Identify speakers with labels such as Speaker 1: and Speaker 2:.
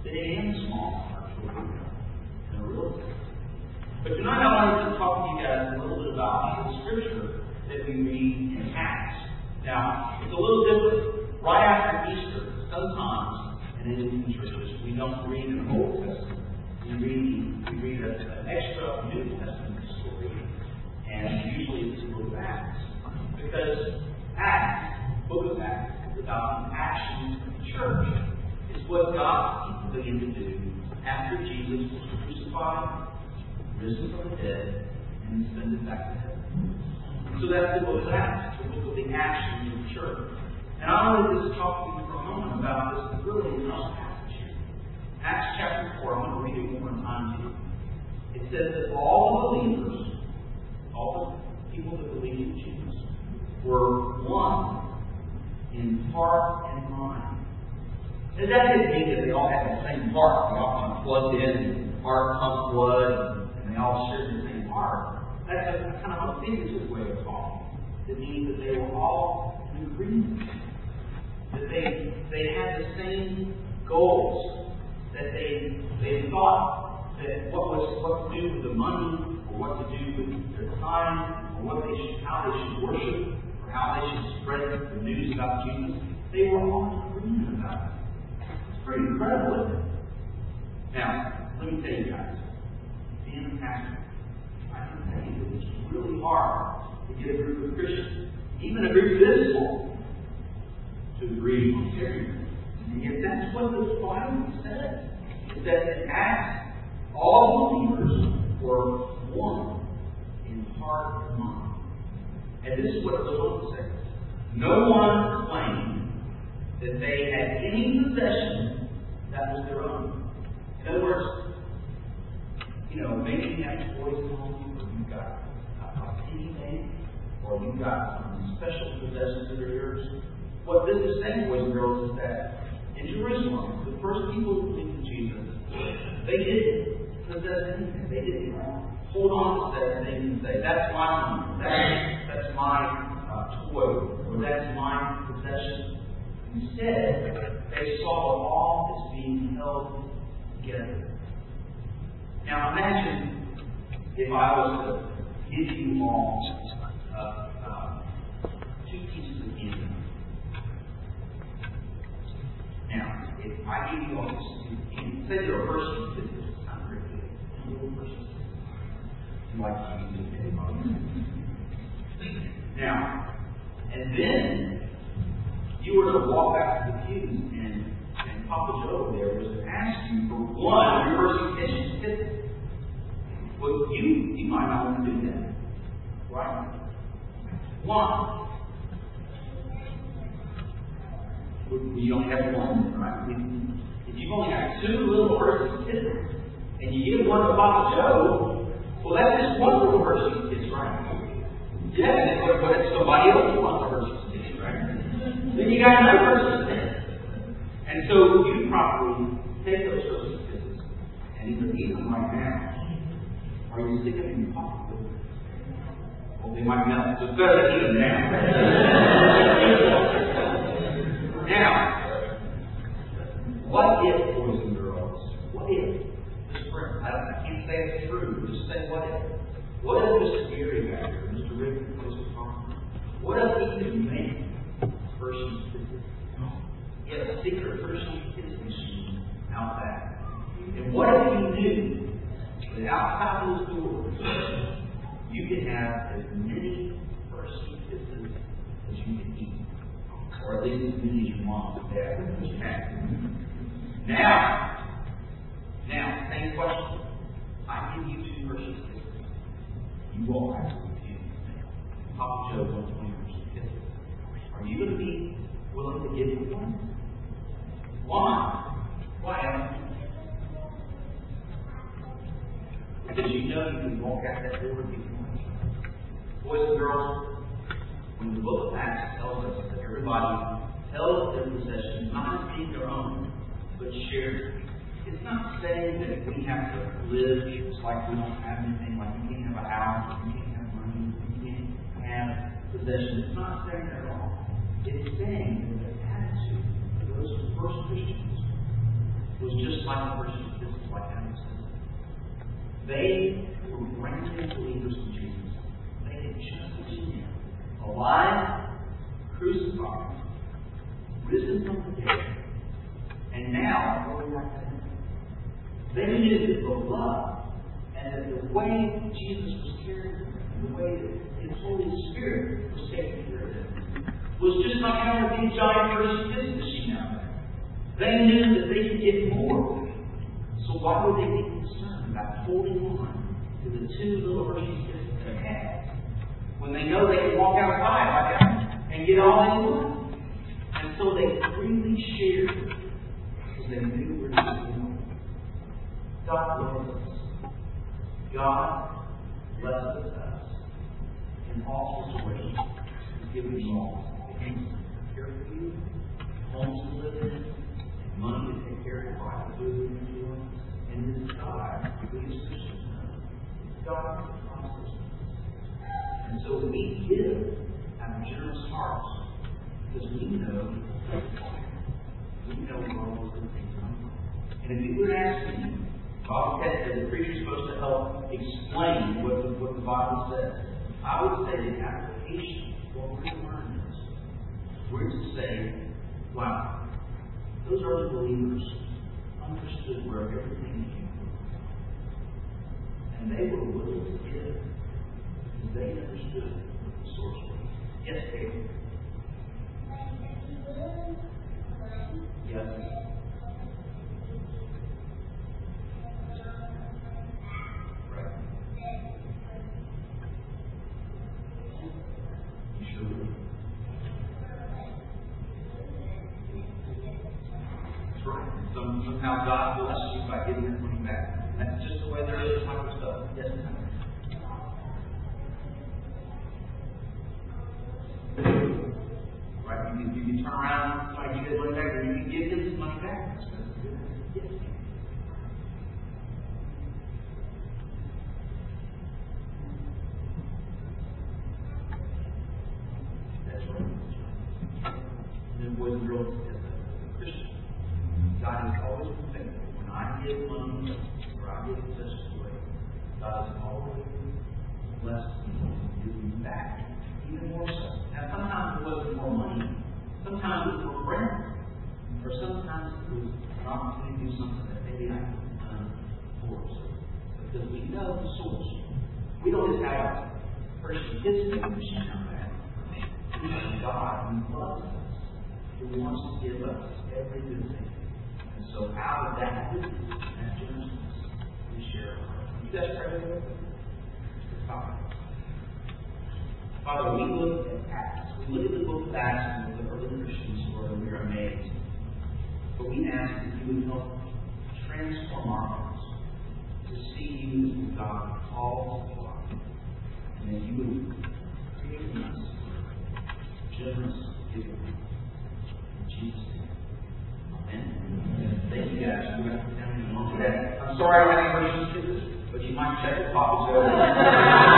Speaker 1: big and small, our children in a real sense. But tonight I wanted to talk to you guys a little bit about the scripture that we read in Acts. Now, it's a little different. Right after Easter, sometimes, and in churches, we don't read an Old Testament. We read an extra New Testament story, and usually it's the book of Acts. Because Acts, book of Acts, is about the actions of the church. It's what God's people began to do after Jesus was crucified, risen from the dead, and ascended back to heaven. So that's the book of Acts, the book of the actions of the church. And I wanted to just talk to you for a moment about this really tough passage here. Acts chapter 4, I'm going to read it one more time to you. It says that all the believers, all the people that believe in Jesus, were one in heart and mind. And that didn't mean that they all had the same heart. They all kind of plugged in, heart pumped blood, and they all shared the same heart. That's a kind of a figurative way of talking. It means that they were all in agreement. That they had the same goals. That they thought that what to do with the money, or what to do with their time, or how they should worship, or how they should spread the news about Jesus. They were all in agreement about it. It's pretty incredible, isn't it? Now, let me tell you guys, being a pastor, I can tell you that it's really hard to get a group of Christians, even a group this small, to agree on everything. And yet that's what the Bible says. It says in Acts, all believers were one in heart and mind. And this is what it goes on to say. No one claimed that they had any possession that was their own. In other words, maybe you have toys at home, or you've got a penny bank, or you've got some special possessions that are yours. What this is saying, boys and girls, is that in Jerusalem, the first people who believed in Jesus, they didn't possess anything. They didn't hold on to that thing and say, that's my money, that's my toy, or that's my possession. Instead, they saw it all as being held together. Now imagine if I was to give you all two pieces of candy. Now, if I give you all this piece of candy, say they're a Hershey's Kisses. It's not very good. A little Hershey's Kisses. You like to use it, now, and then you were to walk back to the pews, and Papa Joe there was to ask you for one of your Hershey's Kisses. Well, you might not want to do that, right? One. You only have one, right? If you've only got two little Hershey's Kisses, and you give one to Papa Joe, well, that's just one little Hershey's Kiss, right? Yeah, but if somebody else wants a Hershey's Kiss, right? Then you got another Hershey's Kiss. And so you probably take those Hershey's Kisses and either eat them right now, or you stick them in your pocket with them. Well, they might melt, so it's better to eat them now. Now, what if, boys and girls, what if, this friend, I can't say it's true, just say what if. What if Mr. Gary back here, Mr. Rick, Mr. Tom, what if he could make Hershey's Kisses? He had a secret Hershey's Kiss machine out back. And what if he knew that outside those doors, you could have as many Hershey's Kisses as you could eat? Or at least as many as your mom and dad would have. Now, same question. I give you two Hershey's Kisses. You won't have to refuse. Papa Joe wants 20 Hershey's Kisses. Are you going to be willing to give me one? Why? Why? Because you know you can walk out that door and get one. Boys and girls, when the book of Acts tells us that everybody held their possessions not as being their own, but shared, it's not saying that we have to live just like we don't have anything, like you can't have a house, you can't have money, you can't have possessions. It's not saying that at all. It's saying that the attitude of those first Christians was just just like the Christians. This is like Amazon. They were brand new believers in Jesus. They had just seen Him alive, crucified, risen from the dead, and now going like that. They knew that the love and that the way Jesus was caring for them, the way that His Holy Spirit was taking care of them, was just like having a big giant Hershey Kiss machine out there. They knew that they could get more. So why would they be concerned about holding on to the two little Hershey Kisses they had when they know they can walk outside like that and get all they want? And so they freely shared because they knew where they were going. God loves us. God blesses us in all situations. He's given you all things to care for you, homes to live in, and money to take care of your life, food to enjoy. And this God, we as Christians know, God promises us. And so we give out of generous hearts because we know where all those good things come from. And if you would ask me, Bob said the preacher's supposed to help explain what the Bible says. I would say the application of what we're to learn is we're to say, wow, those early believers understood where everything came from. And they were willing to give because they understood what the source was. Yes, David. Yes. Somehow God blesses you by getting that money back. And that's just the way there is type of stuff. Yes, ma'am. Right? You can turn around, somebody give that money back, and you can give them some money back. Yes, ma'am. That's right. And then boys and girls, as a Christian, God has always been faithful. When I give money or I give possessions away, God has always blessed me and given me back even more so. Now, sometimes it wasn't more money. Sometimes it was more friends. Or sometimes it was an opportunity to do something that maybe I could have done for us. Because we know the source. We don't just have a person gets me machine out there. We have a God who loves us, who wants to give us every good thing. And so out of that goodness and that generousness, we share our heart. You guys pray with me? Father, we look at Acts. We look at the book of Acts and the early Christians where we are amazed. But we ask that you would help transform our hearts to see you as the God who calls us to life. And that you would create in us generous giving. In Jesus' name. Amen. Thank you guys. We're going to come down in a moment. I'm sorry I didn't have Christian kisses, but you might check the copies over.